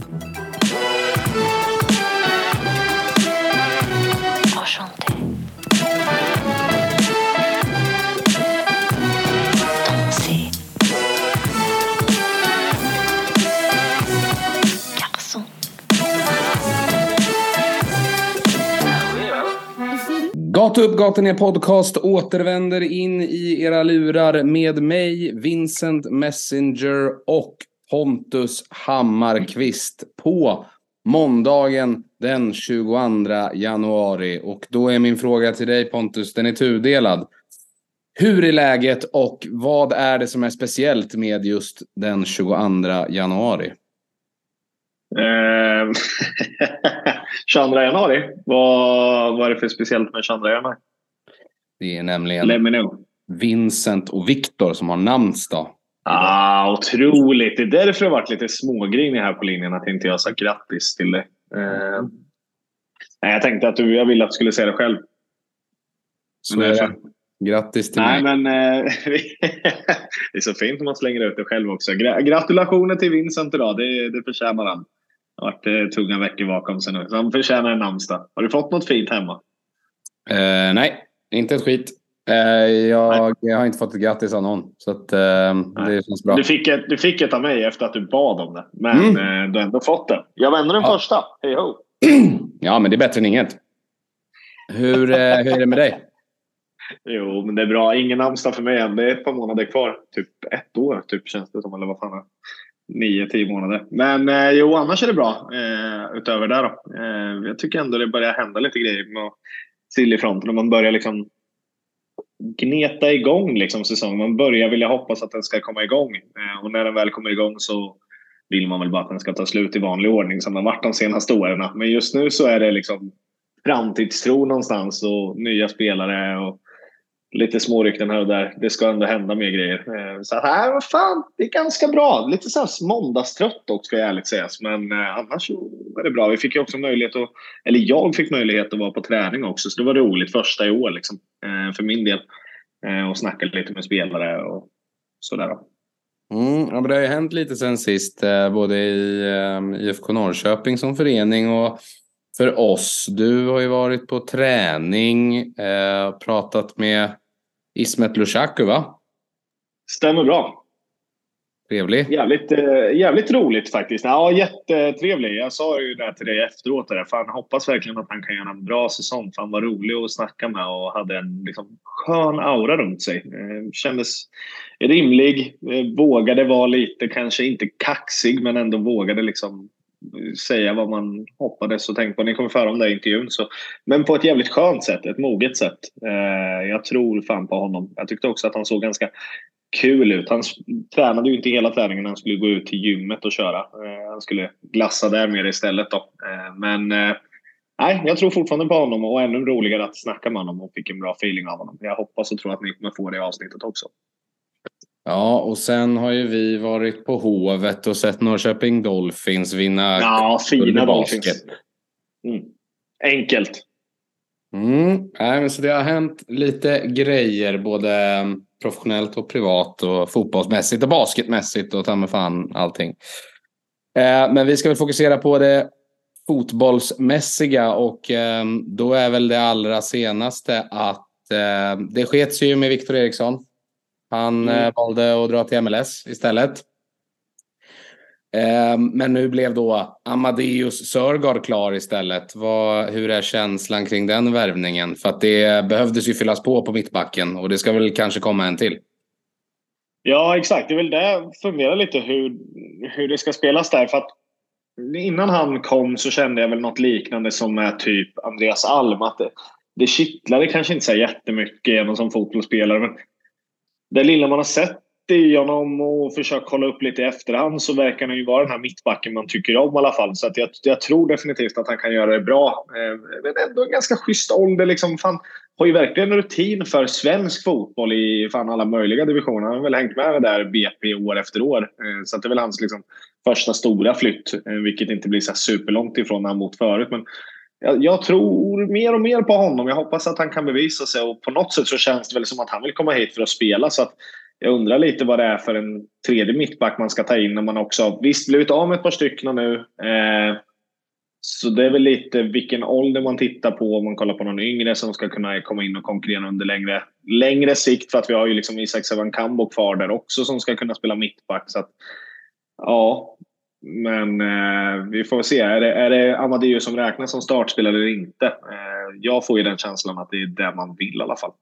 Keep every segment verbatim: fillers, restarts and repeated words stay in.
Enchanté. Danser. Garçon. Gata upp, gata ner podcast återvänder in i era lurar med mig, Vincent Messenger och Pontus Hammarkvist på måndagen den tjugoandra januari. Och då är min fråga till dig, Pontus, den är tudelad. Hur är läget och vad är det som är speciellt med just den tjugoandra januari? Eh, tjugoandra januari? Vad, vad är det för speciellt med tjugoandra januari? Det är nämligen Let me know. Vincent och Viktor som har namnsdag. Ah, otroligt. Det är därför det har varit lite smågrinig här på linjen att inte jag sa grattis till dig. Eh, nej, jag tänkte att du, jag ville att du skulle säga det själv. Så är det. Grattis till nej, mig. men eh, det är så fint om man slänger ut det själv också. Gra- gratulationer till Vincent idag. Det, det förtjänar han. Det har varit eh, tunga veckor bakom sig nu. Så han förtjänar en namnsdag. Har du fått något fint hemma? Eh, nej, inte ett skit. Eh, jag, jag har inte fått ett grattis av någon. Så att, eh, det känns bra. Du fick, ett, du fick ett av mig efter att du bad om det. Men Mm. eh, du har ändå fått det. Jag vänder den Ja. första. Hej ho. Ja, men det är bättre än inget. Hur, eh, hur är det med dig? Jo, men det är bra. Ingen namnsdag för mig än. Det är ett par månader kvar. Typ ett år typ känns det som. Eller vad fan är det? Nio, tio månader. Men eh, jo, annars är det bra. Eh, utöver det då. Eh, jag tycker ändå det börjar hända lite grejer med sill i fronten. Och man börjar liksom gneta igång liksom säsongen. Man börjar vilja hoppas att den ska komma igång. Eh, och när den väl kommer igång så vill man väl bara att den ska ta slut i vanlig ordning som den varit de senaste åren. Men just nu så är det liksom framtidstro någonstans och nya spelare och lite små rykten här och där. Det ska ändå hända mer grejer. Så att, nej, vad fan, det är ganska bra. Lite så här måndagstrött också, ska jag ärligt säga. Men eh, annars är det bra. Vi fick ju också möjlighet att, eller jag fick möjlighet att vara på träning också. Så det var roligt första i år liksom, eh, för min del. Eh, och snacka lite med spelare och sådär då. Mm, ja, men det har ju hänt lite sen sist. Eh, både i eh, I F K Norrköping som förening och för oss. Du har ju varit på träning. Eh, pratat med Ismet Lushaku, va? Stämmer bra. Trevlig. Jävligt, eh, jävligt roligt faktiskt. Ja, jättetrevlig. Jag sa ju det till dig efteråt. Där. Fan, hoppas verkligen att han kan göra en bra säsong. Han var rolig att snacka med och hade en liksom, skön aura runt sig. Eh, kändes rimlig. Eh, vågade vara lite, kanske inte kaxig, men ändå vågade liksom säga vad man hoppades och tänkte på. Ni kommer föra om det i intervjun. Så. Men på ett jävligt skönt sätt. Ett moget sätt. Eh, jag tror fan på honom. Jag tyckte också att han såg ganska kul ut. Han tränade ju inte hela träningen. Han skulle gå ut till gymmet och köra. Eh, han skulle glassa där mer istället då. Eh, men eh, nej, jag tror fortfarande på honom. Och ännu roligare att snacka med honom och fick en bra feeling av honom. Jag hoppas och tror att ni kommer få det i avsnittet också. Ja, och sen har ju vi varit på Hovet och sett Norrköping Dolphins vinna. Ja, fina Dolphins. Mm. Enkelt. Mm. Nej, men så det har hänt lite grejer både professionellt och privat och fotbollsmässigt och basketmässigt och ta med fan allting. Eh, men vi ska väl fokusera på det fotbollsmässiga och eh, då är väl det allra senaste att eh, det skets ju med Viktor Eriksson. Han mm. eh, valde att dra till M L S istället. Eh, men nu blev då Amadeus Sörgård klar istället. Vad, hur är känslan kring den värvningen? För att det behövdes ju fyllas på på mittbacken och det ska väl kanske komma en till. Ja, exakt. Det är väl det funderar lite hur, hur det ska spelas där. För att innan han kom så kände jag väl något liknande som med typ Andreas Alm. Att det, det kittlade kanske inte så jättemycket genom som fotbollsspelare. Men det lilla man har sett i honom och försökt kolla upp lite i efterhand så verkar han ju vara den här mittbacken man tycker om i alla fall. Så att jag, jag tror definitivt att han kan göra det bra. Eh, men ändå en ganska schysst ålder. Liksom, fan, har ju verkligen rutin för svensk fotboll i fan alla möjliga divisioner. Han har väl hängt med där B P år efter år. Eh, så att det är väl hans liksom, första stora flytt. Eh, vilket inte blir så superlångt ifrån när han mot förut. Men jag, jag tror mer och mer på honom. Jag hoppas att han kan bevisa sig. Och på något sätt så känns det väl som att han vill komma hit för att spela. Så att jag undrar lite vad det är för en tredje mittback man ska ta in när man också visst blivit av med ett par stycken nu. Eh, så det är väl lite vilken ålder man tittar på om man kollar på någon yngre som ska kunna komma in och konkurrera under längre, längre sikt, för att vi har ju liksom Isak Sevan-Kambo kvar där också som ska kunna spela mittback. Så att, ja, men eh, vi får se. Är det, är det Amadeus som räknas som startspelare eller inte? Eh, jag får ju den känslan att det är det man vill i alla fall.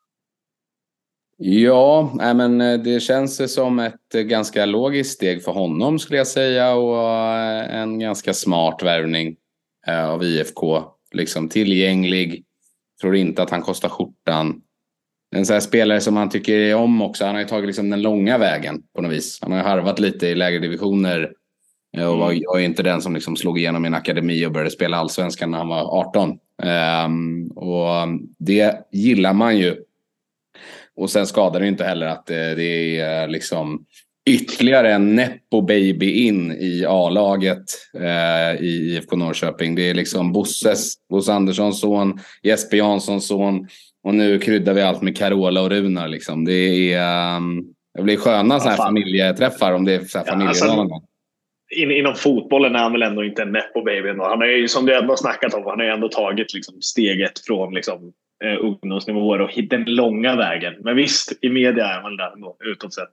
Ja, nej men det känns som ett ganska logiskt steg för honom skulle jag säga, och en ganska smart värvning av I F K. Liksom tillgänglig, tror inte att han kostar skjortan. En sån här spelare som han tycker om också. Han har ju tagit liksom den långa vägen på något vis. Han har ju harvat lite i lägre divisioner och var, var inte den som liksom slog igenom i en akademi och började spela allsvenskan när han var arton. Um, och det gillar man ju. Och sen skadar det inte heller att det, det är liksom ytterligare en Nepo baby in i A-laget eh, i I F K Norrköping. Det är liksom Bosses, Bosse Anderssons son, Jesper Janssons son, och nu kryddar vi allt med Carola och Runar liksom. Det är um, det blir sköna så här familjeträffar om det är så här familjedagar. Ja, alltså, in, inom fotbollen är han väl ändå inte en Nepo baby ändå. Han är ju, som du ändå har snackat om, han har ju ändå tagit liksom steget från liksom Uh, ungdomsnivåer och den långa vägen. Men visst, i media är man där ändå, utåt sett.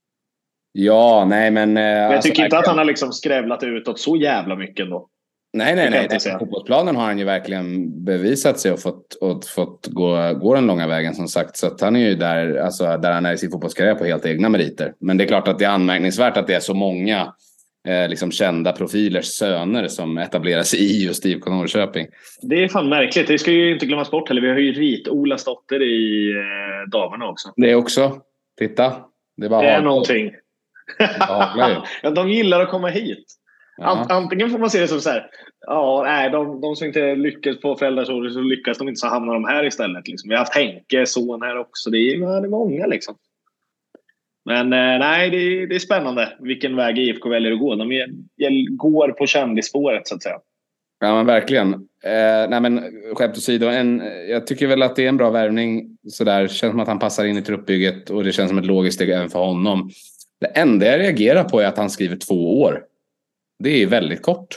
Ja, nej men... Uh, men jag alltså, tycker inte att han har liksom skrävlat utåt så jävla mycket ändå. Nej, nej, nej. nej. På fotbollsplanen har han ju verkligen bevisat sig och fått, och fått gå, gå den långa vägen som sagt. Så att han är ju där, alltså, där han är i sin fotbollskarriär på helt egna meriter. Men det är klart att det är anmärkningsvärt att det är så många Eh, liksom kända profilers söner som etableras i just I F K Norrköping. Det är fan märkligt. Det ska ju inte glömmas bort heller. Vi har ju Rit-Olas dotter i eh, damerna också. Det är också. Titta. Det är, bara det är någonting. Det ja, de gillar att komma hit. Ja. Antingen får man se det som så här. Ja, nej, de, de som inte lyckas på föräldrasår så lyckas de inte, så hamnar de här istället. Liksom. Vi har haft Henke, son här också. Det är, ja, det är många liksom. Men eh, nej, det, det är spännande vilken väg I F K väljer att gå. De är, går på kändisspåret så att säga. Ja, men verkligen. Eh, nej, men skämt åsido, en, jag tycker väl att det är en bra värvning. Sådär, känns som att han passar in i truppbygget och det känns som ett logiskt steg även för honom. Det enda jag reagerar på är att han skriver två år. Det är väldigt kort.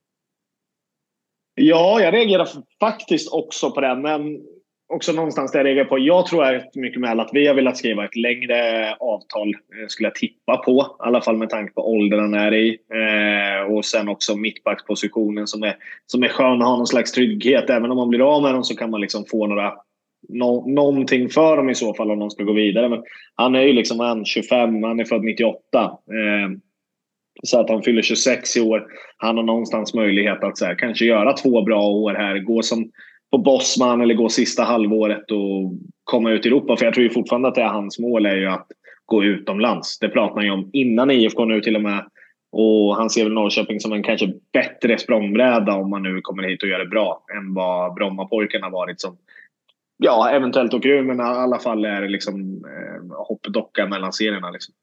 Ja, jag reagerar faktiskt också på det, men också någonstans där jag reagerar på. Jag tror att mycket med att vi har velat skriva ett längre avtal skulle jag tippa på. I alla fall med tanke på åldern han är i. Eh, och sen också mittbackspositionen som är, som är skön att ha någon slags trygghet. Även om man blir av med dem så kan man liksom få några, no, någonting för dem i så fall om de ska gå vidare. Men han är ju liksom han, tjugofem, han är född nittioåtta. Eh, så att han fyller tjugosex i år. Han har någonstans möjlighet att så här, kanske göra två bra år här. Gå som på Bosman eller gå sista halvåret och komma ut i Europa. För jag tror ju fortfarande att det är hans mål är ju att gå utomlands. Det pratar man ju om innan I F K nu till och med. Och han ser väl Norrköping som en kanske bättre språngbräda om man nu kommer hit och gör det bra än vad Brommapojkarna varit som, ja, eventuellt åker ur, men i alla fall är det liksom eh, hoppdocka mellan serierna liksom.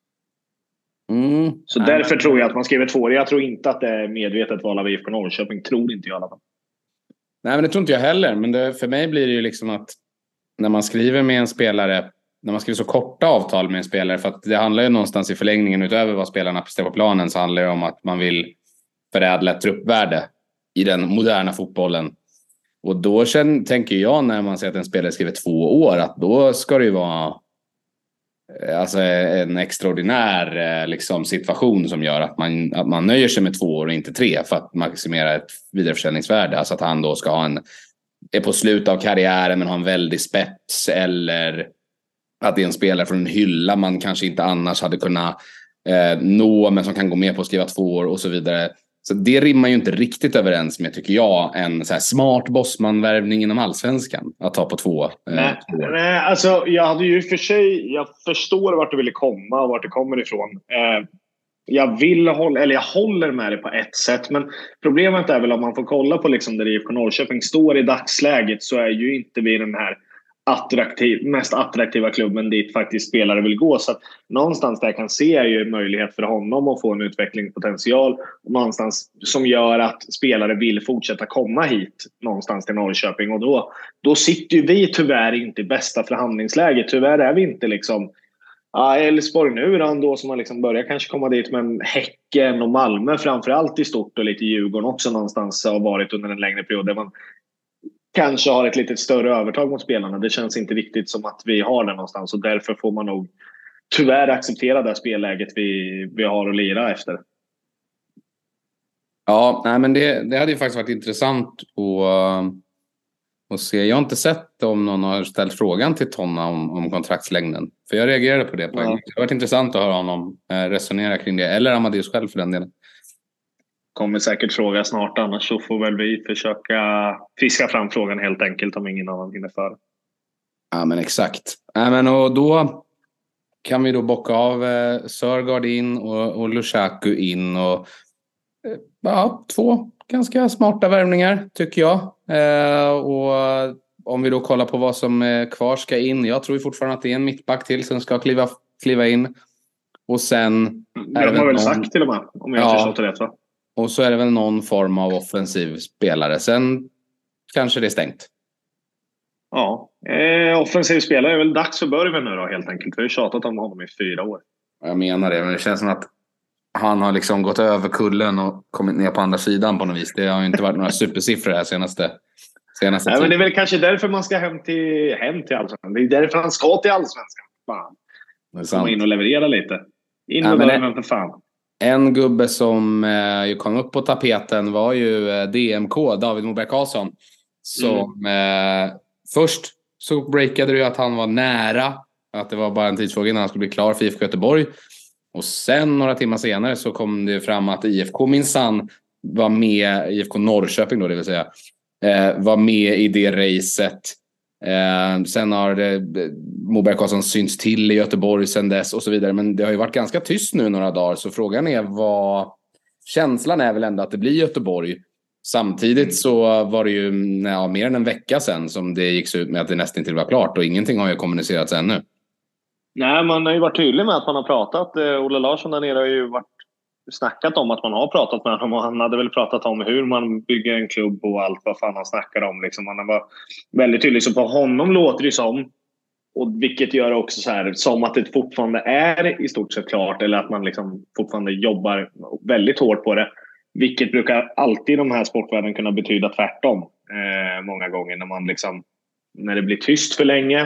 Mm. Så Nej, därför men... tror jag att man skriver två år. Jag tror inte att det är medvetet val av I F K Norrköping. Tror inte jag i alla fall. Nej, men det tror inte jag heller. Men det, för mig blir det ju liksom att när man skriver med en spelare, när man skriver så korta avtal med en spelare, för att det handlar ju någonstans i förlängningen utöver vad spelarna presterar på planen, så handlar det om att man vill förädla ett truppvärde i den moderna fotbollen. Och då känner, tänker jag när man säger att en spelare skriver två år att då ska det ju vara alltså en extraordinär liksom, situation som gör att man, att man nöjer sig med två år och inte tre för att maximera ett vidareförsäljningsvärde. Alltså att han då ska ha en, är på slut av karriären men har en väldig spets, eller att det är en spelare från en hylla man kanske inte annars hade kunnat eh, nå men som kan gå med på att skriva två år och så vidare. Så det rimmar ju inte riktigt överens med, tycker jag, en så här smart bossmanvärvning inom allsvenskan att ta på två, eh, nej, två år. Nej, alltså jag hade ju för sig, jag förstår vart du ville komma och vart det kommer ifrån. Eh, jag vill hålla, eller jag håller med det på ett sätt, men problemet är väl om man får kolla på liksom där I F K Norrköping står i dagsläget, så är ju inte vi den här attraktiv, mest attraktiva klubben dit faktiskt spelare vill gå. Så att någonstans där jag kan se är ju en möjlighet för honom att få en utvecklingspotential någonstans som gör att spelare vill fortsätta komma hit någonstans till Norrköping. Och då, då sitter ju vi tyvärr inte i bästa förhandlingsläget. Tyvärr är vi inte liksom Ja, Elfsborg nu då som har liksom börjat kanske komma dit, men Häcken och Malmö framförallt i stort och lite Djurgården också någonstans har varit under en längre period där man kanske har ett lite större övertag mot spelarna. Det känns inte riktigt som att vi har det någonstans och därför får man nog tyvärr acceptera det spelläget vi, vi har att lira efter. Ja, nej, men det, det hade ju faktiskt varit intressant att, att se. Jag har inte sett om någon har ställt frågan till Tonna om, om kontraktslängden. För jag reagerade på det. På ja. Det har varit intressant att höra honom resonera kring det. Eller Amadeus själv för den delen. Kommer säkert fråga snart, annars så får väl vi försöka fiska fram frågan helt enkelt om ingen annan hinner före. Ja, men exakt. Ja, men och då kan vi då bocka av eh, Sörgård in och, och Lukaku in och eh, ja, två ganska smarta värvningar tycker jag. Eh, och om vi då kollar på vad som eh, kvar ska in, jag tror fortfarande att det är en mittback till som ska kliva, kliva in. Och sen det har väl någon... sagt till och med, om jag ja. förstått det rätt, va? Och så är det väl någon form av offensiv spelare. Sen kanske det är stängt. Ja, eh, offensiv spelare är väl dags för Börven nu då helt enkelt. Vi har ju tjatat om honom i fyra år. Jag menar det, men det känns som att han har liksom gått över kullen och kommit ner på andra sidan på något vis. Det har ju inte varit några supersiffror här senaste, senaste Nej, men det är väl kanske därför man ska hem till, hem till Allsvenskan. Det är därför han ska till Allsvenskan. Fan. Komma in och leverera lite. In med Börven för fan. En gubbe som eh, kom upp på tapeten var ju eh, D M K, David Moberg Karlsson. Som mm. eh, först så breakade det ju att han var nära. Att det var bara en tidsfråga innan han skulle bli klar för I F K Göteborg. Och sen några timmar senare så kom det fram att I F K minsann var med, I F K Norrköping då det vill säga, eh, var med i det racet. Eh, sen har det, Moberg Karlsson synts till i Göteborg sen dess och så vidare, men det har ju varit ganska tyst nu några dagar, så frågan är vad känslan är väl ändå att det blir Göteborg. Samtidigt så var det ju ja, mer än en vecka sedan som det gick ut med att det nästan inte var klart och ingenting har ju kommunicerats ännu. Nej, man har ju varit tydlig med att man har pratat. eh, Olle Larsson där nere har ju varit snackat om att man har pratat med honom, och han hade väl pratat om hur man bygger en klubb och allt vad fan han snackar om liksom. Han var väldigt tydlig, så på honom låter det som, och vilket gör också så här som att det fortfarande är i stort sett klart, eller att man liksom fortfarande jobbar väldigt hårt på det, vilket brukar alltid i de här sportvärlden kunna betyda tvärtom eh, många gånger när man liksom när det blir tyst för länge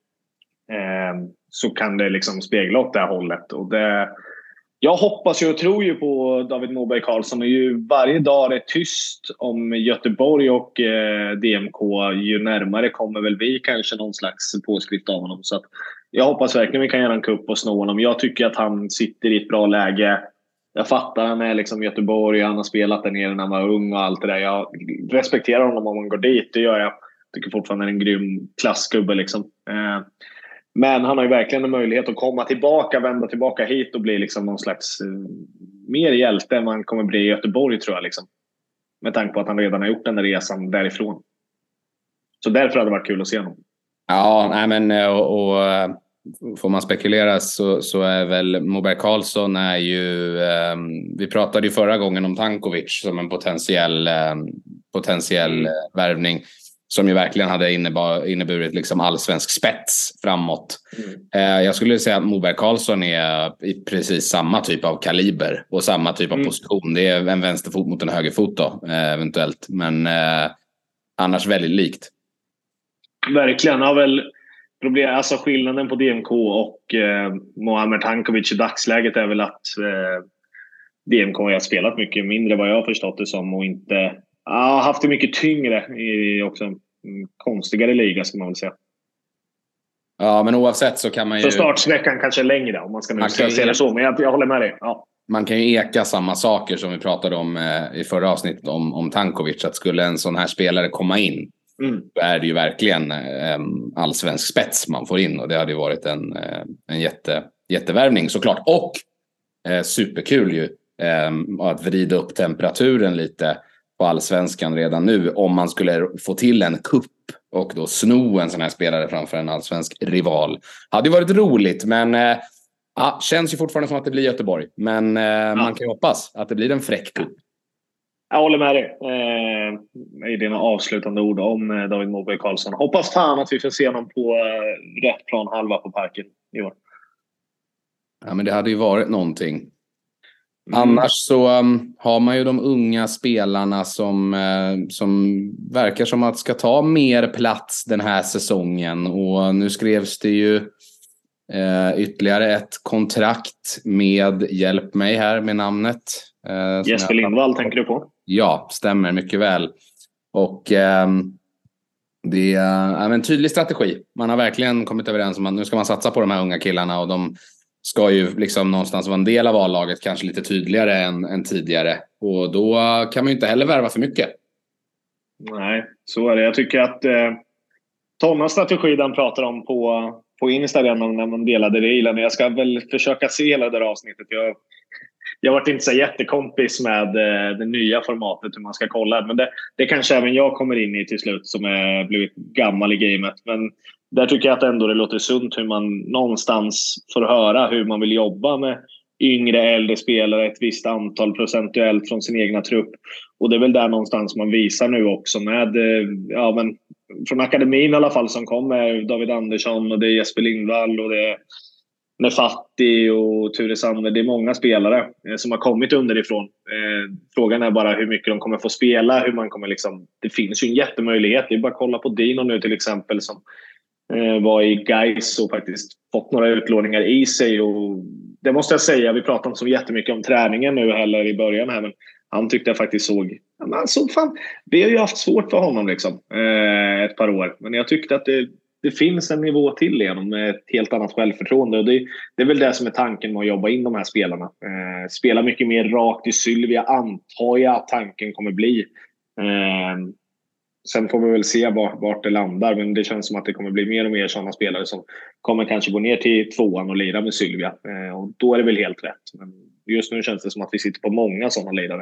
eh, så kan det liksom spegla åt det här hållet. Och det Jag hoppas ju och tror ju på David Moberg Karlsson, och ju varje dag är tyst om Göteborg och eh, D M K, ju närmare kommer väl vi kanske någon slags påskrift av honom. Så att jag hoppas verkligen vi kan göra en kupp och snå honom. Jag tycker att han sitter i ett bra läge. Jag fattar han är liksom Göteborg, han har spelat där nere när han var ung och allt det där. Jag respekterar honom om man går dit, det gör jag. Jag tycker fortfarande är en grym klassgubbe liksom. Eh, Men han har ju verkligen en möjlighet att komma tillbaka, vända tillbaka hit och bli liksom någon slags uh, mer hjälte än man kommer bli i Göteborg, tror jag. Liksom. Med tanke på att han redan har gjort den där resan därifrån. Så därför hade det varit kul att se honom. Ja, nej men och, och får man spekulera så, så är väl Moberg Karlsson är ju... Um, vi pratade ju förra gången om Tankovic som en potentiell, um, potentiell mm. värvning. Som ju verkligen hade innebar, inneburit liksom allsvensk spets framåt. Mm. Eh, jag skulle säga att Moberg Karlsson är i precis samma typ av kaliber. Och samma typ av mm. position. Det är en vänsterfot mot en högerfot då, eh, eventuellt. Men eh, annars väldigt likt. Verkligen. Har väl problem, alltså skillnaden på D M K och eh, Mohamed Tankovic i dagsläget är väl att eh, D M K har spelat mycket mindre vad jag har förstått det som. Och inte... Ja, haft det mycket tyngre i också en konstigare liga, ska man väl säga. Ja, men oavsett så kan man ju... Så startsveckan kanske är längre om man ska nu ska se det så, men jag, jag håller med dig. Ja. Man kan ju eka samma saker som vi pratade om eh, i förra avsnittet om, om Tankovic, att skulle en sån här spelare komma in mm. då är det ju verkligen eh, allsvensk spets man får in, och det hade ju varit en, eh, en jätte, jättevärvning såklart. Och eh, superkul ju eh, att vrida upp temperaturen lite på allsvenskan redan nu, om man skulle få till en kupp och då sno en sån här spelare framför en allsvensk rival. Hade ju varit roligt, men eh, ja, känns ju fortfarande som att det blir Göteborg. Men eh, ja. man kan ju hoppas att det blir en fräck kupp. Jag håller med dig eh, i dina avslutande ord om eh, David Moberg Karlsson. Hoppas fan att vi får se honom på eh, rätt plan halva på Parken i år. Ja, men det hade ju varit någonting. Mm. Annars så um, har man ju de unga spelarna som, uh, som verkar som att ska ta mer plats den här säsongen. Och nu skrevs det ju uh, ytterligare ett kontrakt med, hjälp mig här med namnet. Uh, Jesper Lindvall tänker du på? Ja, stämmer mycket väl. Och um, det är en tydlig strategi. Man har verkligen kommit överens om att nu ska man satsa på de här unga killarna, och de ska ju liksom någonstans vara en del av A-laget, kanske lite tydligare än, än tidigare. Och då kan man ju inte heller värva för mycket. Nej, så är det. Jag tycker att eh, Tomas strategi den pratar om på, på Instagram när man delade reelen. Jag ska väl försöka se hela det där avsnittet. Jag, jag har varit inte så jättekompis med eh, det nya formatet hur man ska kolla. Men det, det kanske även jag kommer in i till slut som är blivit gammal i gamet. Men där tycker jag att ändå det låter sunt hur man någonstans får höra hur man vill jobba med yngre, äldre spelare, ett visst antal procentuellt från sin egna trupp. Och det är väl där någonstans man visar nu också med, ja men från akademin i alla fall som kommer, David Andersson och det är Jesper Lindvall och det är Nefatti och Ture Sandberg. Det är många spelare som har kommit underifrån. Eh, frågan är bara hur mycket de kommer få spela, hur man kommer liksom, det finns ju en jättemöjlighet. Det är bara att kolla på Dino nu till exempel som eh, var i Gais och faktiskt fått några utlåningar i sig. Och det måste jag säga, vi pratar inte så jättemycket om träningen nu heller i början här, men han tyckte jag faktiskt såg, ja, men såg fan, vi har ju haft svårt för honom liksom, eh, ett par år. Men jag tyckte att det, det finns en nivå till genom med ett helt annat självförtroende. Och det, det är väl det som är tanken med att jobba in de här spelarna. Eh, spela mycket mer rakt i Sylvia, antar jag att tanken kommer bli. Eh, sen får vi väl se vart, vart det landar. Men det känns som att det kommer bli mer och mer sådana spelare som kommer kanske gå ner till tvåan och lira med Sylvia. Eh, och då är det väl helt rätt. Men just nu känns det som att vi sitter på många sådana ledare.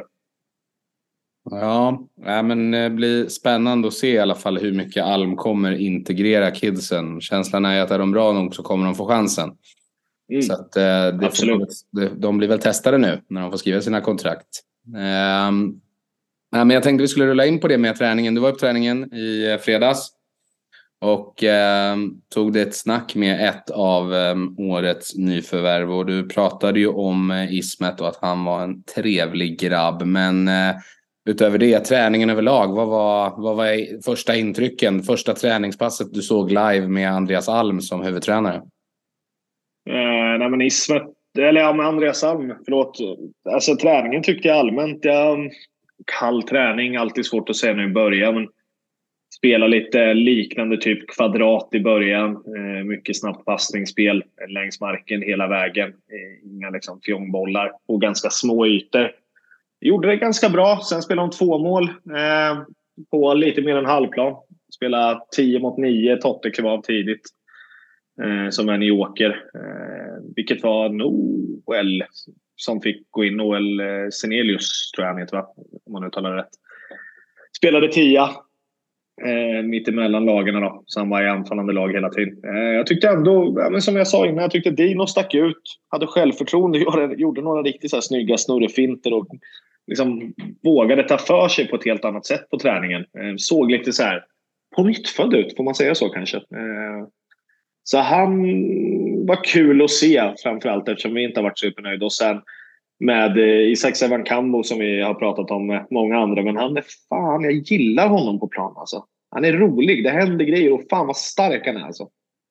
Ja, men det blir spännande att se i alla fall hur mycket Alm kommer integrera kidsen. Känslan är att är de bra nog så kommer de få chansen. Mm. Så att det Absolut. Får, de blir väl testade nu när de får skriva sina kontrakt. Um, ja, men jag tänkte vi skulle rulla in på det med träningen. Du var på träningen i fredags och um, tog det ett snack med ett av um, årets nyförvärv. Och du pratade ju om uh, Ismet och att han var en trevlig grabb. Men uh, utöver det, träningen överlag, vad var, vad var första intrycken, första träningspasset du såg live med Andreas Alm som huvudtränare? Eh, nej men Ismet, eller ja med Andreas Alm, förlåt. Alltså träningen tyckte jag allmänt, jag, kall träning, alltid svårt att säga nu i början. Men spela lite liknande typ kvadrat i början. Eh, mycket snabbt passningsspel längs marken hela vägen. Eh, inga liksom fjongbollar och ganska små ytor. Gjorde det ganska bra. Sen spelade de två mål eh, på lite mer än halvplan. Spelade tio mot nio. Totte klev av tidigt. Eh, som en i Åker. Eh, vilket var Noel som fick gå in. Noel eh, Senelius tror jag han heter, va? Om man uttalar rätt. Spelade tia. Eh, mitt emellan lagarna då. Så han var i anfallande lag hela tiden. Eh, jag tyckte ändå, ja, men som jag sa innan, jag tyckte Dino stack ut. Hade självförtroende. Gjorde, gjorde några riktigt så här snygga snurrefinter och liksom vågade ta för sig på ett helt annat sätt på träningen. Eh, såg lite så här på nyttfödd ut, får man säga så kanske. Eh, så han var kul att se framförallt eftersom vi inte har varit supernöjda. Och sen med eh, Isak Sevan-Kambo som vi har pratat om med många andra. Men han är fan, jag gillar honom på plan alltså. Han är rolig, det händer grejer och fan vad stark han är alltså.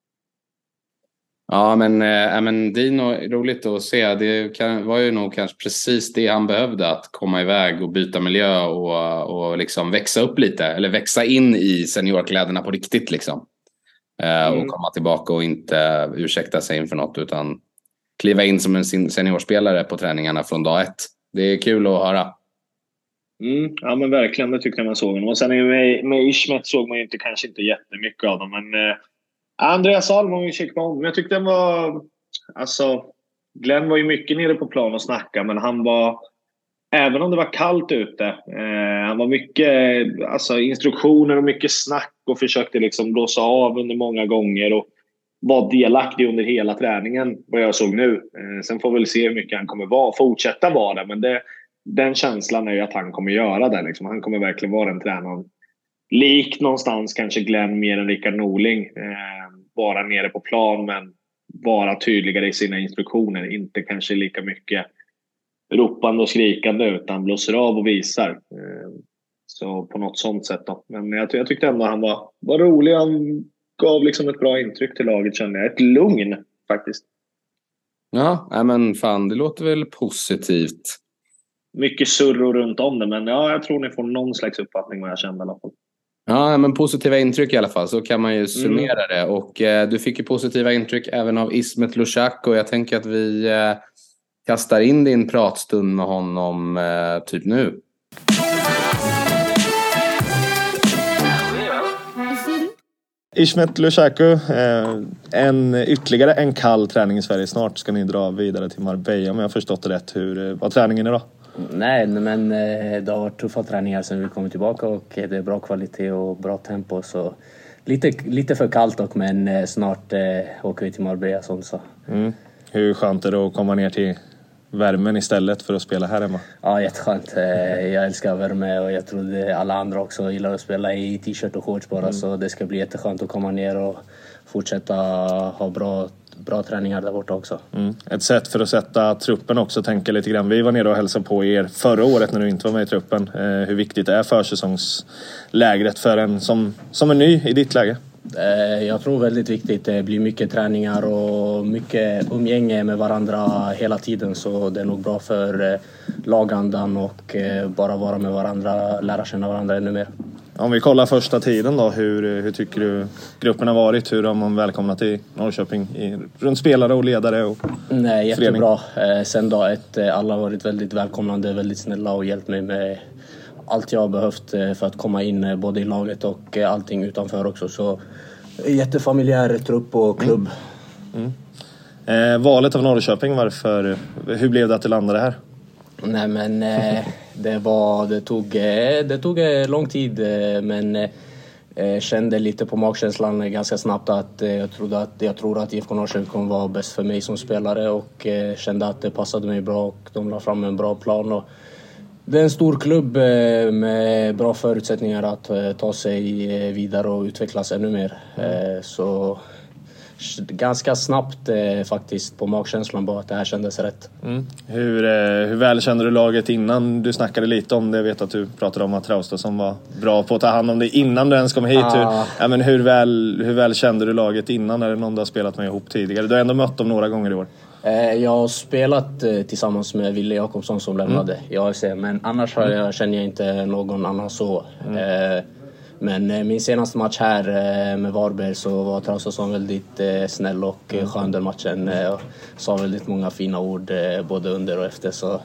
Ja, men, äh, men Dino, roligt att se. Det kan, var ju nog kanske precis det han behövde, att komma iväg och byta miljö och, och liksom växa upp lite. Eller växa in i seniorkläderna på riktigt liksom. Äh, mm. Och komma tillbaka och inte ursäkta sig inför något, utan kliva in som en seniorspelare på träningarna från dag ett. Det är kul att höra. Mm, ja men verkligen, det tyckte jag man såg honom. Och sen med, med Ismet såg man ju inte, kanske inte jättemycket av dem, men eh, Andreas Alm var ju kik på honom. Jag tyckte den var, alltså Glenn var ju mycket nere på plan och snacka, men han var, även om det var kallt ute, eh, han var mycket, alltså instruktioner och mycket snack och försökte liksom blåsa av under många gånger och var delaktig under hela träningen, vad jag såg nu. Eh, sen får vi väl se hur mycket han kommer vara, fortsätta vara det, men det, den känslan är ju att han kommer göra det liksom. Han kommer verkligen vara en tränare lik någonstans kanske Glenn mer än Rickard Norling, eh, bara nere på plan, men vara tydligare i sina instruktioner. Inte kanske lika mycket ropande och skrikande utan blåser av och visar. Eh, så på något sånt sätt då. Men jag, jag tyckte ändå han var, var rolig. Han gav liksom ett bra intryck till laget, kände jag. Ett lugn faktiskt. Ja, men fan, det låter väl positivt. Mycket surro runt om det, men ja, jag tror ni får någon slags uppfattning vad jag kände i alla fall. Ja, men positiva intryck i alla fall, så kan man ju summera mm. det. Och eh, du fick ju positiva intryck även av Ismet Lushak, och jag tänker att vi eh, kastar in din pratstund med honom eh, typ nu. Ismet Lushaku, eh, en, ytterligare en kall träning i Sverige. Snart ska ni dra vidare till Marbella, om jag har förstått det rätt. Hur var träningen idag? Nej, men eh, det har varit tuffa träningar sen vi kom tillbaka, och det är bra kvalitet och bra tempo. Så lite, lite för kallt dock, men eh, snart eh, åker vi till Marbella som så. Mm. Hur skönt är det att komma ner till värmen istället för att spela här hemma? Ja, jätteskönt. Jag älskar värme, och jag tror alla andra också gillar att spela i t-shirt och shorts bara. Mm. Så det ska bli jätteskönt att komma ner och fortsätta ha bra, bra träningar där borta också. Mm. Ett sätt för att sätta truppen också, tänka lite grann. Vi var nere och hälsade på er förra året när du inte var med i truppen. Hur viktigt det är försäsongslägret för en som, som är ny i ditt läge? Jag tror väldigt viktigt. Det blir mycket träningar och mycket umgänge med varandra hela tiden. Så det är nog bra för lagandan och bara vara med varandra, lära känna varandra ännu mer. Om vi kollar första tiden då, hur, hur tycker du gruppen har varit? Hur har man välkomnat i Norrköping i, runt spelare och ledare och Nej, jättebra. Sen dag ett, alla har varit väldigt välkomnande, väldigt snälla och hjälpt mig med allt jag har behövt för att komma in både i laget och allting utanför också. Så jättefamiljär trupp och klubb. Mm. Mm. Eh, valet av Norrköping, varför, hur blev det att du landade här? Nej, men eh, det var det tog det tog lång tid, men eh, kände lite på magkänslan ganska snabbt att eh, jag trodde att jag tror att I F K Norrköping var bäst för mig som spelare, och eh, kände att det passade mig bra, och de la fram en bra plan. Och det är en stor klubb med bra förutsättningar att ta sig vidare och utvecklas ännu mer. Så ganska snabbt faktiskt på magkänslan bara att det här kändes rätt. Mm. Hur, hur väl kände du laget innan? Du snackade lite om det. Jag vet att du pratade om att Traustason var bra på att ta hand om det innan du ens kom hit. Ah. Hur, ja, men hur, väl, hur väl kände du laget innan? Är det någon du har spelat med ihop tidigare? Du har ändå mött dem några gånger i år. Jag har spelat tillsammans med Ville Jakobsson som lämnade mm. i A F C, men annars har jag, känner jag inte någon annan så. Mm. Men min senaste match här med Varberg så var Traustason väldigt snäll och mm. skön den matchen. Och sa väldigt många fina ord både under och efter, så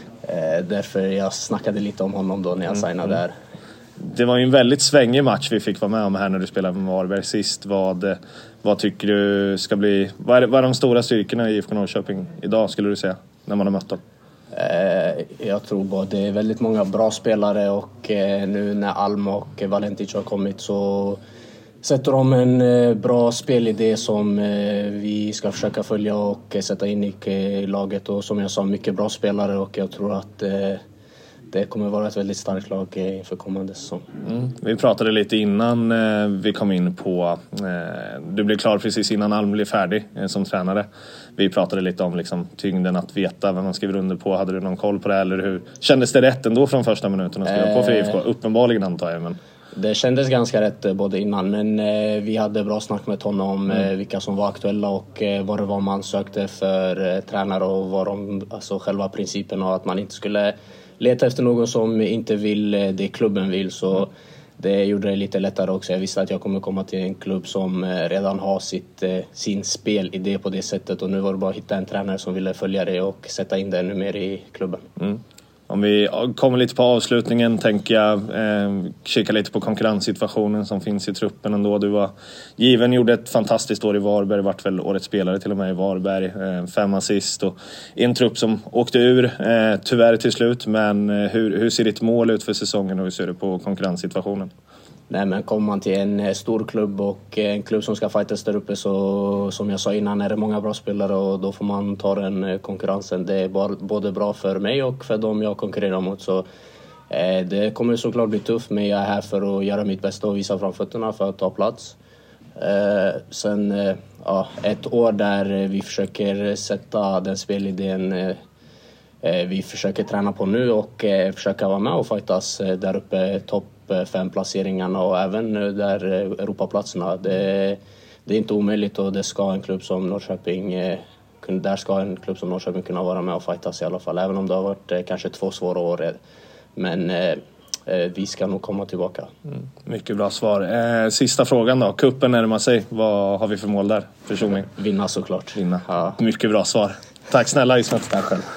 därför jag snackade lite om honom då när jag signade mm. där. Det var ju en väldigt svängig match vi fick vara med om här när du spelade med Varberg sist. Vad, vad tycker du ska bli... Vad är, vad är de stora styrkorna i I F K Norrköping idag, skulle du säga, när man har mött dem? Eh, jag tror bara det är väldigt många bra spelare, och eh, nu när Alma och Valentic har kommit så sätter de en eh, bra spelidé som eh, vi ska försöka följa och eh, sätta in i eh, laget. Och som jag sa, mycket bra spelare, och jag tror att... Eh, Det kommer vara ett väldigt starkt lag inför kommande säsong. Mm. Vi pratade lite innan eh, vi kom in på... Eh, du blev klar precis innan Alm blev färdig eh, som tränare. Vi pratade lite om liksom, tyngden att veta vad man skriver under på. Hade du någon koll på det? Eller hur kändes det rätt ändå från första minuten att skriva eh, på för I F K? Uppenbarligen antar jag. Men... Det kändes ganska rätt både innan. Men eh, vi hade bra snack med honom om mm. eh, vilka som var aktuella och eh, vad det var man sökte för eh, tränare. Och vad de, alltså själva principen, och att man inte skulle... leta efter någon som inte vill det klubben vill, så det gjorde det lite lättare också. Jag visste att jag kommer komma till en klubb som redan har sitt, sin spelidé på det sättet, och nu var det bara att hitta en tränare som ville följa det och sätta in det ännu mer i klubben. Mm. Om vi kommer lite på avslutningen, tänker jag eh, kika lite på konkurrenssituationen som finns i truppen ändå. Du var given, gjorde ett fantastiskt år i Varberg, vart väl årets spelare till och med i Varberg, eh, fem assist, och en trupp som åkte ur eh, tyvärr till slut. Men eh, hur, hur ser ditt mål ut för säsongen, och hur ser du på konkurrenssituationen? Nej, men kommer man till en stor klubb och en klubb som ska fightas där uppe, så som jag sa innan är det många bra spelare, och då får man ta den konkurrensen. Det är både bra för mig och för dem jag konkurrerar mot, så eh, det kommer såklart bli tufft, men jag är här för att göra mitt bästa och visa framfötterna för att ta plats. Eh, sen eh, ja, ett år där vi försöker sätta den spelidén eh, vi försöker träna på nu och eh, försöka vara med och fightas eh, där uppe, topp fem placeringarna och även där Europaplatserna. Det, det är inte omöjligt och det ska en klubb som Norrköping eh, där ska en klubb som Norrköping kunna vara med och fightas i alla fall, även om det har varit eh, kanske två svåra år. Men eh, vi ska nog komma tillbaka. Mm, mycket bra svar. Eh, sista frågan då. Kuppen närmar sig. Vad har vi för mål där? Personligen? Vinna såklart. Vinna. Ja. Mycket bra svar. Tack snälla Ismet. Tack själv.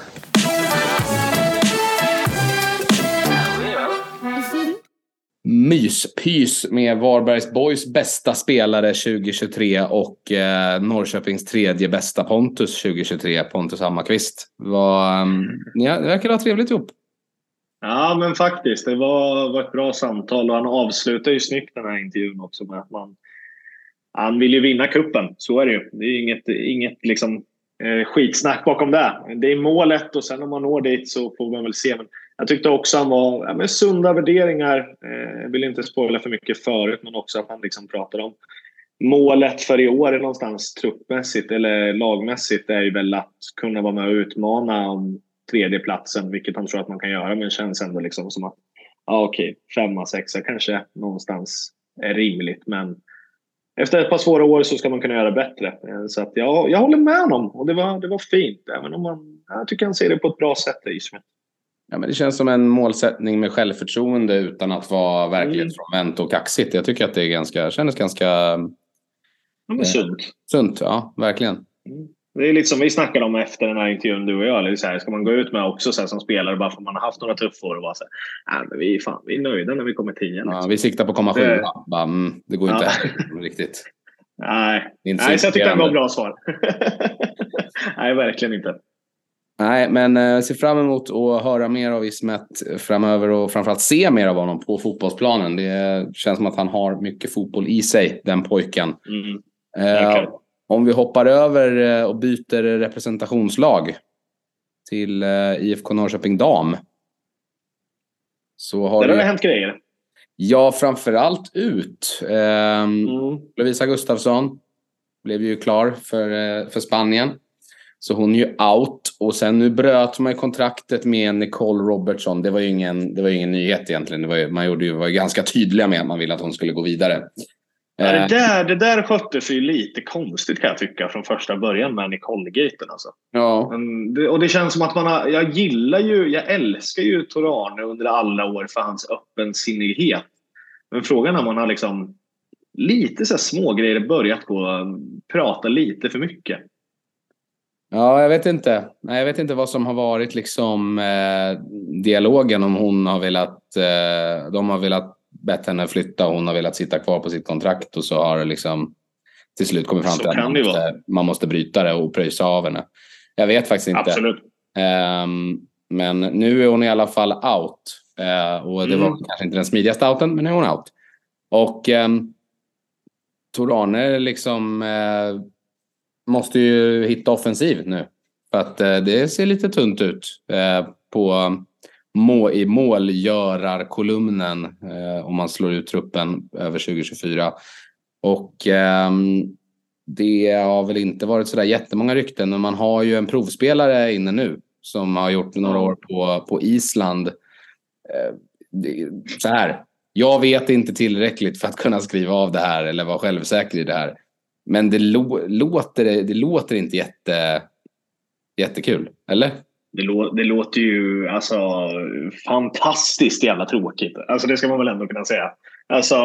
Myspys med Varbergs Boys bästa spelare tjugohundratjugotre och eh, Norrköpings tredje bästa Pontus tjugohundratjugotre, Pontus Hammarkvist. Var, um, ja, det verkar ha trevligt ihop. Ja, men faktiskt. Det var, var ett bra samtal och han avslutar ju snyggt den här intervjun också med att man, han vill ju vinna kuppen. Så är det ju. Det är inget, inget liksom, eh, skitsnack bakom det. Det är målet och sen om man når dit så får man väl se. Men jag tyckte också han var ja, med sunda värderingar. Eh, jag vill inte spoila för mycket förut, men också att han liksom pratar om målet för i år är någonstans truppmässigt eller lagmässigt är ju väl att kunna vara med och utmana om tredje platsen, vilket han tror att man kan göra, men känns ändå liksom som att ja okej, femma, sexa kanske någonstans är rimligt, men efter ett par svåra år så ska man kunna göra bättre. Så att jag, jag håller med honom och det var, det var fint, även om man, jag tycker han ser det på ett bra sätt. Ja, men det känns som en målsättning med självförtroende utan att vara verklighetsfrånvänt och kaxigt. Jag tycker att det är ganska, kändes ganska ja, men eh, sunt. Sunt, ja, verkligen. Mm. Det är lite som vi snackade om efter den här intervjun, du och jag. Eller så här, ska man gå ut med också så här, som spelare bara för att man har haft några tuffa år och vara så här, nej, men vi, fan, vi är nöjda när vi kommer tio. Liksom. Ja, vi siktar på att komma det... sjua. Mm, det går inte ja. riktigt. Nej, inte nej så jag tyckte det var bra svar. Nej, verkligen inte. Nej, men eh, ser fram emot att höra mer av Ismet framöver och framförallt se mer av honom på fotbollsplanen. Det känns som att han har mycket fotboll i sig, den pojken. Mm. Eh, om vi hoppar över och byter representationslag till eh, I F K Norrköping Dam. Så har det det har det hänt grejer. Ja, framförallt ut. Eh, mm. Lovisa Gustafsson blev ju klar för, eh, för Spanien. Så hon är ju out. Och sen nu bröt man kontraktet med Nicole Robertson. Det var ju ingen, det var ju ingen nyhet egentligen. Det var ju, man gjorde ju, var ju ganska tydliga med att man ville att hon skulle gå vidare. Ja, det, där, det där sköttes ju lite konstigt kan jag tycka från första början med Nicole-gaten alltså. Ja. Men det, och det känns som att man har, jag gillar ju, jag älskar ju Tor Arne under alla år för hans öppensinnighet. Men frågan är om man har liksom lite så här små grejer börjat på prata lite för mycket. Ja, jag vet inte. Nej, jag vet inte vad som har varit liksom eh, dialogen, om hon har velat eh, de har velat bett henne flytta och hon har velat sitta kvar på sitt kontrakt och så har det liksom till slut kommit fram till att man måste, man måste bryta det och pröjsa av henne. Jag vet faktiskt inte. Absolut. Um, men nu är hon i alla fall out. Uh, och det var mm. kanske inte den smidigaste outen, men nu är hon out. Och um, Tor Arne liksom uh, måste ju hitta offensiv nu. För att uh, det ser lite tunt ut uh, på må, i målgörarkolumnen uh, om man slår ut truppen över tjugo tjugofyra. Och um, det har väl inte varit sådär jättemånga rykten, men man har ju en provspelare inne nu som har gjort några år på, på Island. Eh, det, så här, jag vet inte tillräckligt för att kunna skriva av det här eller vara självsäker i det här. Men det, lo, låter, det låter inte jätte, jättekul, eller? Det, lå, det låter ju alltså fantastiskt jävla tråkigt. Alltså det ska man väl ändå kunna säga. Alltså...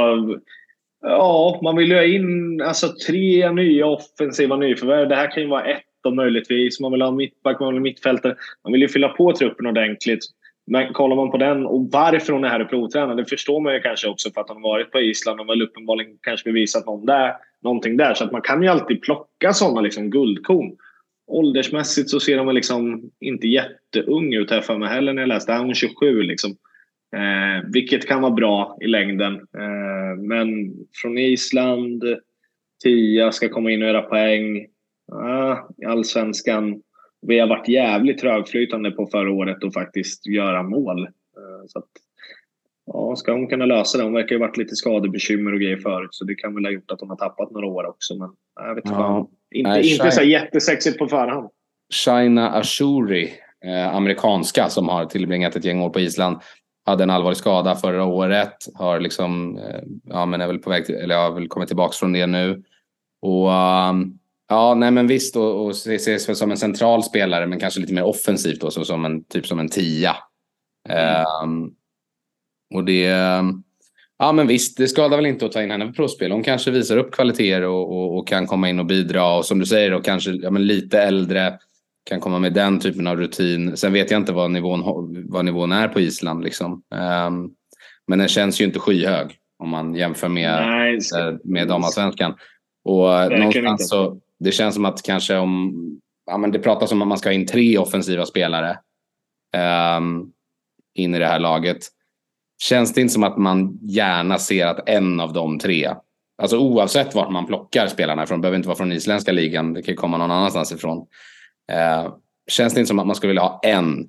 Ja, man vill ju ha in alltså, tre nya offensiva nyförvärv. Det här kan ju vara ett och möjligtvis. Man vill ha mittback, man vill ha mittfältare. Man vill ju fylla på truppen ordentligt. Men kollar man på den och varför hon är här och provtränar, det förstår man ju kanske också för att hon har varit på Island och väl uppenbarligen kanske bevisat någon där, någonting där. Så att man kan ju alltid plocka sådana liksom guldkorn. Åldersmässigt så ser de liksom inte jätteung ut här för mig heller när jag läste. Här är hon tjugosju liksom. Eh, vilket kan vara bra i längden. Eh, men från Island, Tia ska komma in och göra poäng. Ah, i Allsvenskan. Vi har varit jävligt trögflytande på förra året och faktiskt göra mål. Eh, så att, ja, ska hon kunna lösa det? Hon verkar ju varit lite skadebekymmer och grejer förut, så det kan väl ha gjort att hon har tappat några år också. Men jag vet inte. Ja. Inte, Nej, inte Shai- så jättesexigt på förhand. Shaina Ashuri, eh, amerikanska, som har tillbringat ett gäng år på Island, hade en allvarlig skada förra året, har liksom eh, ja, men är väl på väg till, eller har väl kommit tillbaka från det nu. Och um, ja, nej men visst, och, och ses väl som en central spelare, men kanske lite mer offensivt då, så som en typ som en tia. Mm. Um, och det ja, men visst, det skadar väl inte att ta in henne på provspel. Hon kanske visar upp kvaliteter och, och, och kan komma in och bidra, och som du säger då, kanske ja, men lite äldre, kan komma med den typen av rutin. Sen vet jag inte vad nivån, vad nivån är på Island liksom. Um, men den känns ju inte skyhög om man jämför med, Nej, ska... med damallsvenskan. Och Verkligen någonstans inte. Så det känns som att kanske om ja, men det pratas om att man ska ha in tre offensiva spelare um, in i det här laget. Känns det inte som att man gärna ser att en av de tre, alltså oavsett vart man plockar spelarna ifrån, behöver inte vara från isländska ligan, det kan komma någon annanstans ifrån. Uh, känns det inte som att man skulle vilja ha en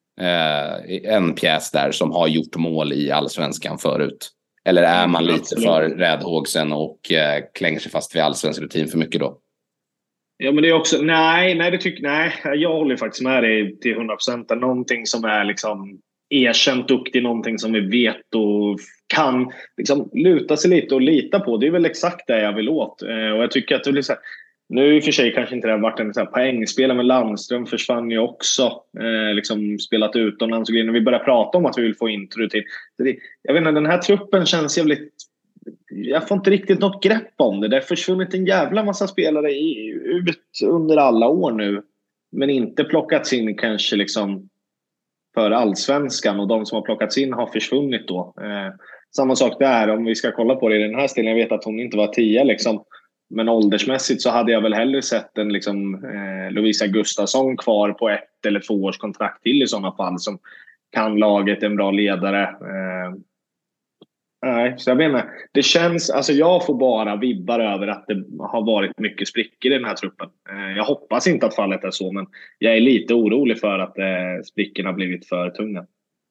uh, en pjäs där som har gjort mål i allsvenskan förut? Eller är man lite Absolut. för räddhågsen och uh, klänger sig fast vid allsvensk rutin för mycket då? Ja, men det är också, nej, nej, det tycker, nej, jag håller faktiskt med dig till hundra procent. Någonting som är liksom erkänt duktig, någonting som vi vet och kan liksom luta sig lite och lita på. Det är väl exakt det jag vill åt. Eh, och jag tycker att det blir så här, nu i och för sig kanske inte det har varit en så här poängspelare, men Landström försvann ju också. Eh, liksom spelat utomlands och grejer. När vi börjar prata om att vi vill få intro till. Det, jag vet inte, den här truppen känns jävligt... Jag får inte riktigt något grepp om det. Det har försvunnit en jävla massa spelare i, ut under alla år nu. Men inte plockats in kanske liksom för allsvenskan, och de som har plockats in har försvunnit då. Eh, samma sak där, om vi ska kolla på det i den här stilen. Jag vet att hon inte var tio liksom, men åldersmässigt så hade jag väl hellre sett en liksom, eh, Lovisa Gustafsson kvar på ett eller två års kontrakt till i sådana fall, som kan laget, en bra ledare. Eh, nej, så jag menar, det känns, alltså jag får bara vibbar över att det har varit mycket sprickor i den här truppen. Eh, jag hoppas inte att fallet är så, men jag är lite orolig för att eh, sprickorna har blivit för tunga.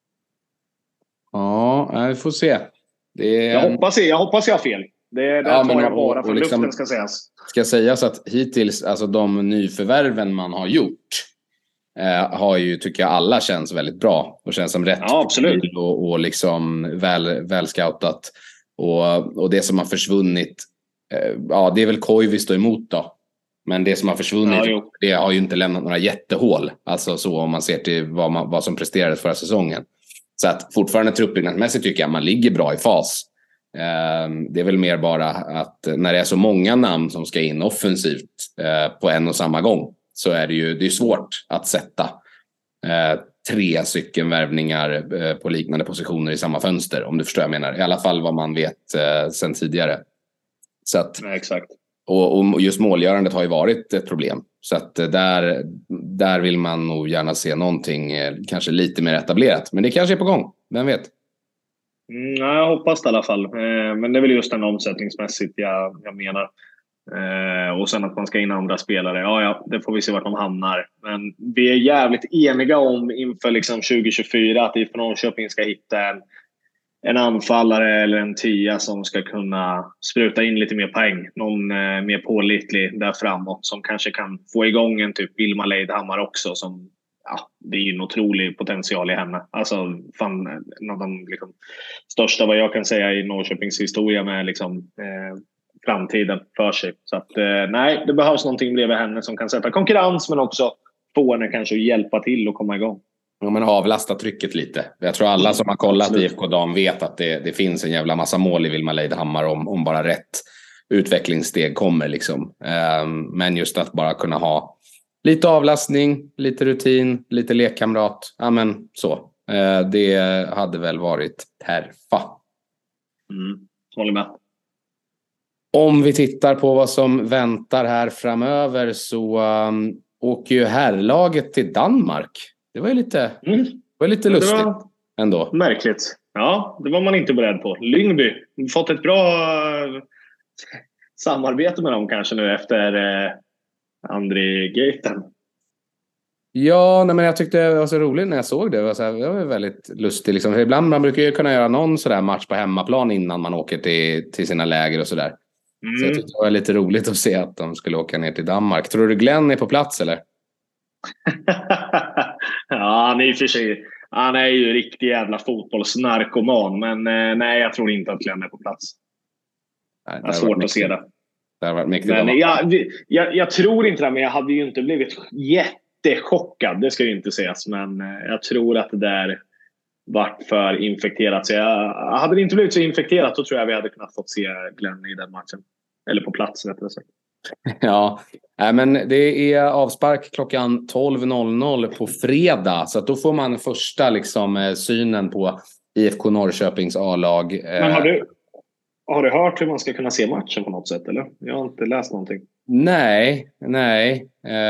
Ja, vi får se. Det är... jag, hoppas, jag hoppas jag har fel. Det, det ja, tar jag bara för liksom, luften ska sägas. Ska sägas att hittills, alltså de nyförvärven man har gjort eh, har ju, tycker jag, alla känns väldigt bra. Och känns som rätt. Ja, absolut. Och, och liksom väl, väl scoutat. Och, och det som har försvunnit, eh, ja det är väl Koivis då emot då. Men det som har försvunnit, ja, det har ju inte lämnat några jättehål. Alltså så om man ser till vad, man, vad som presterades förra säsongen. Så att fortfarande truppbyggnadsmässigt tycker jag man ligger bra i fas. Det är väl mer bara att när det är så många namn som ska in offensivt på en och samma gång, så är det ju det är svårt att sätta tre stycken värvningar på liknande positioner i samma fönster, om du förstår vad jag menar. I alla fall vad man vet sedan tidigare. Så att, ja, exakt. Och, och just målgörandet har ju varit ett problem. Så att där, där vill man nog gärna se någonting kanske lite mer etablerat. Men det kanske är på gång, vem vet? Mm, jag hoppas det i alla fall. Eh, men det är väl just den omsättningsmässigt jag, jag menar. Eh, och sen att man ska in andra spelare. Ja, ja, det får vi se vart de hamnar. Men vi är jävligt eniga om inför liksom tjugo tjugofyra att I F K Norrköping ska hitta en, en anfallare eller en tia som ska kunna spruta in lite mer poäng. Någon eh, mer pålitlig där framåt som kanske kan få igång en typ Vilma Leidhammar också, som ja, det är ju en otrolig potential i henne. Alltså fan, en av de liksom, största vad jag kan säga i Norrköpings historia med liksom, eh, framtiden för sig. Så att eh, nej, det behövs någonting bredvid henne som kan sätta konkurrens, men också få henne kanske att hjälpa till och komma igång. Ja, men avlasta trycket lite. Jag tror alla som har kollat i I F K Dam vet att det, det finns en jävla massa mål i Vilma Leidhammar om, om bara rätt utvecklingssteg kommer liksom. Um, men just att bara kunna ha lite avlastning, lite rutin, lite lekkamrat. Ja, men så. Uh, det hade väl varit perfa. Mm, håller med. Om vi tittar på vad som väntar här framöver, så um, åker ju herrlaget till Danmark. Det var ju lite, mm. det var lite lustigt det var ändå. Märkligt. Ja, det var man inte beredd på. Lyngby, fått ett bra samarbete med dem kanske nu efter eh, André Gaten. Ja, nej, men jag tyckte det var så roligt när jag såg det. Det var, så här, det var väldigt lustigt. Liksom. För ibland man brukar ju kunna göra någon sådär match på hemmaplan innan man åker till, till sina läger och sådär. Mm. Så jag tyckte det var lite roligt att se att de skulle åka ner till Danmark. Tror du Glenn är på plats eller? Ja, han är ju för sig. Han är ju riktig jävla fotbollsnarkoman. Men eh, nej, jag tror inte att Glenn är på plats. Nej, det är svårt att se det. Det har varit mycket. Men jag, jag, jag tror inte det, men jag hade ju inte blivit jättechockad. Det ska ju inte sägas. Men eh, jag tror att det där vart för infekterat. Så jag, hade det inte blivit så infekterat, då tror jag vi hade kunnat fått se Glenn i den matchen. Eller på plats, rättare sagt. Ja, men det är avspark klockan tolv noll noll på fredag. Så att då får man första liksom, synen på I F K Norrköpings A-lag. Men har du, har du hört hur man ska kunna se matchen på något sätt, eller? Jag har inte läst någonting. Nej, nej.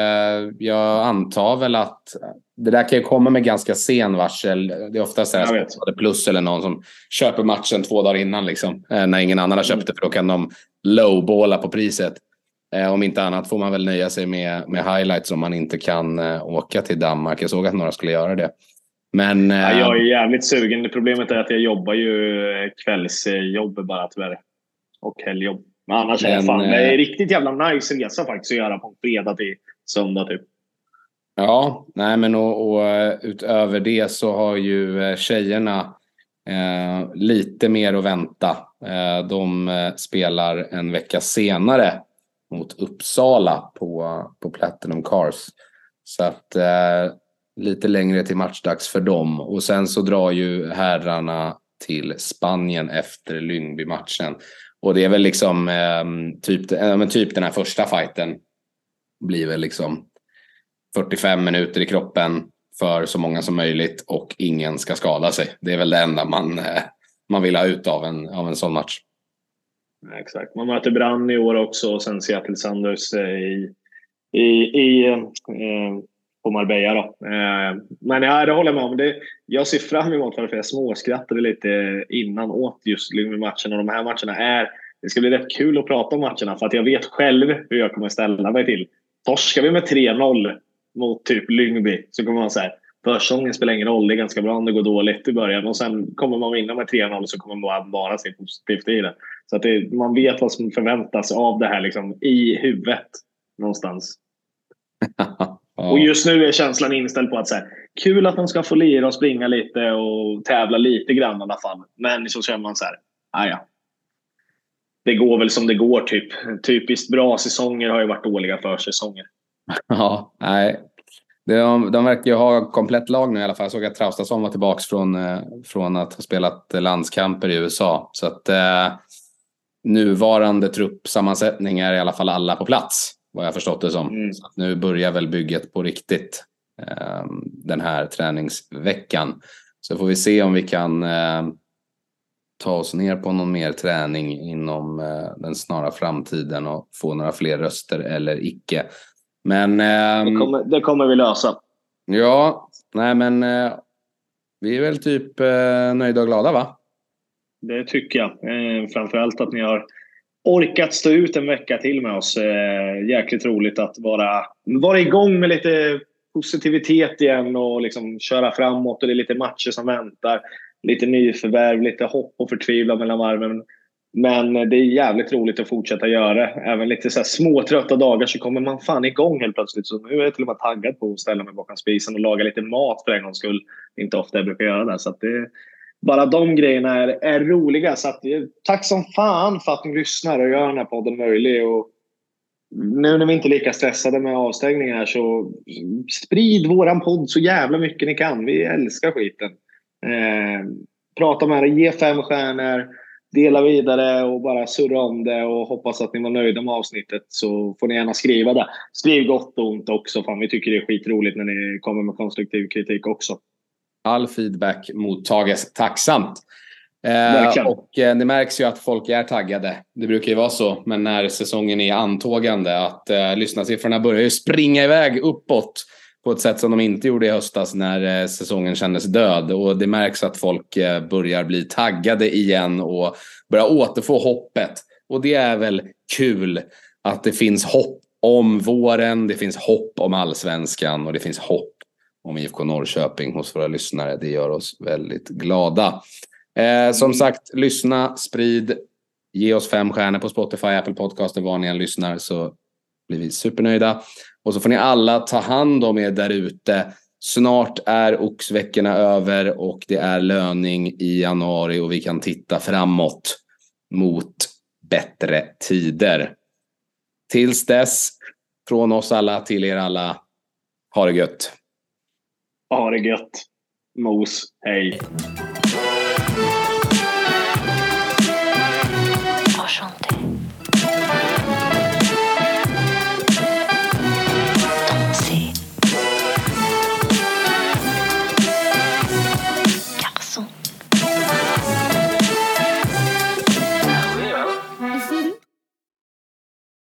Jag antar väl att det där kan ju komma med ganska sen varsel. Det är ofta så här att plus eller någon som köper matchen två dagar innan liksom, när ingen annan har köpt det, för då kan de lowballa på priset. Eh, om inte annat får man väl nöja sig med, med highlights om man inte kan eh, åka till Danmark. Jag såg att några skulle göra det. Men, eh, ja, jag är jävligt sugen. Problemet är att jag jobbar ju kvällsjobb bara tyvärr. Och helgjobb. Men annars men, är det fan. Det är riktigt jävla nice resa faktiskt att göra på fredag till söndag typ. Ja, nej men och, och utöver det så har ju tjejerna eh, lite mer att vänta. Eh, de eh, spelar en vecka senare mot Uppsala på, på Platinum Cars. Så att eh, lite längre till matchdags för dem. Och sen så drar ju herrarna till Spanien efter Lyngby-matchen. Och det är väl liksom eh, typ, eh, typ den här första fighten blir väl liksom fyrtiofem minuter i kroppen för så många som möjligt och ingen ska skada sig. Det är väl det enda man, eh, man vill ha ut av en, av en sån match. Exakt. Man möter Brann i år också och sen Seattle Sanders i, i, i, eh, på Marbella då. Eh, men ja, det håller jag med om. Det, jag ser fram emot för jag småskrattade lite innan åt just Lyngby-matchen, och de här matcherna är, det ska bli rätt kul att prata om matcherna för att jag vet själv hur jag kommer ställa mig till. Torskar vi med tre noll mot typ Lyngby så kommer man säga försäsongen spelar ingen roll, det är ganska bra om det går dåligt i början och sen kommer man vinna med tre noll så kommer man bara se positivt i det. Så att det, man vet vad som förväntas av det här liksom i huvudet någonstans. Ja. Och just nu är känslan inställd på att så här, kul att de ska få lira och springa lite och tävla lite grann i alla fall. Men så känner man så här, ja. Det går väl som det går typ. Typiskt bra säsonger har ju varit dåliga försäsonger. Ja, nej. De, de verkar ju ha komplett lag nu i alla fall. Jag såg att Traustason var tillbaka från, från att ha spelat landskamper i U S A. Så att eh, nuvarande truppsammansättning är i alla fall alla på plats, vad jag förstått det som. Mm. Så att nu börjar väl bygget på riktigt eh, den här träningsveckan. Så får vi se om vi kan eh, ta oss ner på någon mer träning inom eh, den snara framtiden och få några fler röster eller icke. Men eh, det, kommer, det kommer vi lösa. Ja, nej men eh, vi är väl typ eh, nöjda och glada, va? Det tycker jag. Eh, framförallt att ni har orkat stå ut en vecka till med oss. Eh, jäkligt roligt att vara, vara igång med lite positivitet igen och liksom köra framåt. Och det är lite matcher som väntar. Lite nyförvärv, lite hopp och förtvivlan mellan varven. Men det är jävligt roligt att fortsätta göra. Även lite så här små trötta dagar så kommer man fan igång helt plötsligt. Så nu är jag till och med taggad på att ställa mig bakom spisen och laga lite mat för en gångs skull. Inte ofta jag brukar göra det. Så att det, bara de grejerna är, är roliga. Så att, tack som fan för att ni lyssnar och gör den här podden möjlig. Och nu när vi inte är lika stressade med avstängningar så sprid våran podd så jävla mycket ni kan. Vi älskar skiten. Eh, prata med er, ge fem stjärnor. Dela vidare och bara surra om det och hoppas att ni var nöjda med avsnittet, så får ni gärna skriva det. Skriv gott och ont också, fan vi tycker det är skitroligt när ni kommer med konstruktiv kritik också. All feedback mottages tacksamt. Eh, och eh, det märks ju att folk är taggade. Det brukar ju vara så, men när säsongen är antågande att eh, lyssnarsiffrorna börjar ju springa iväg uppåt på ett sätt som de inte gjorde i höstas när eh, säsongen kändes död. Och det märks att folk eh, börjar bli taggade igen och börjar återfå hoppet. Och det är väl kul att det finns hopp om våren. Det finns hopp om allsvenskan och det finns hopp om I F K Norrköping hos våra lyssnare. Det gör oss väldigt glada. Eh, som sagt, lyssna, sprid, ge oss fem stjärnor på Spotify, Apple Podcaster, var ni än lyssnar, så blir vi supernöjda. Och så får ni alla ta hand om er där ute. Snart är oxveckorna över och det är löning i januari och vi kan titta framåt mot bättre tider. Tills dess, från oss alla till er alla, ha det gött. Ha det gött. Mos, hej.